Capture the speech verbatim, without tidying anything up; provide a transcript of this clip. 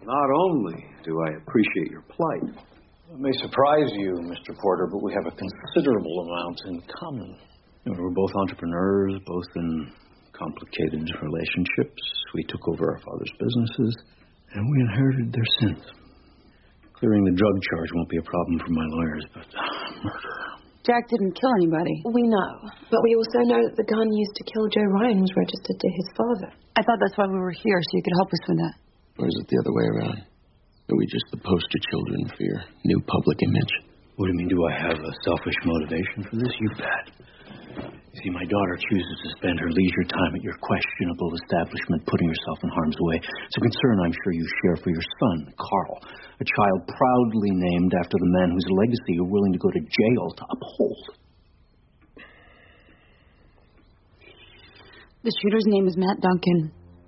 Not only do I appreciate your plight, it may surprise you, Mister Porter, but we have a considerable amount in common. You know, we're both entrepreneurs, both in complicated relationships. We took over our father's businesses, and we inherited their sins. Clearing the drug charge won't be a problem for my lawyers, but uh, murder. Jack didn't kill anybody. We know, but we also know that the gun used to kill Joe Ryan was registered to his father. I thought that's why we were here, so you could help us with that. Or is it the other way around? Are we just the poster children for your new public image? What do you mean, do I have a selfish motivation for this? You bet. You see, my daughter chooses to spend her leisure time at your questionable establishment, putting herself in harm's way. It's a concern I'm sure you share for your son, Carl, a child proudly named after the man whose legacy you're willing to go to jail to uphold. The shooter's name is Matt Duncan.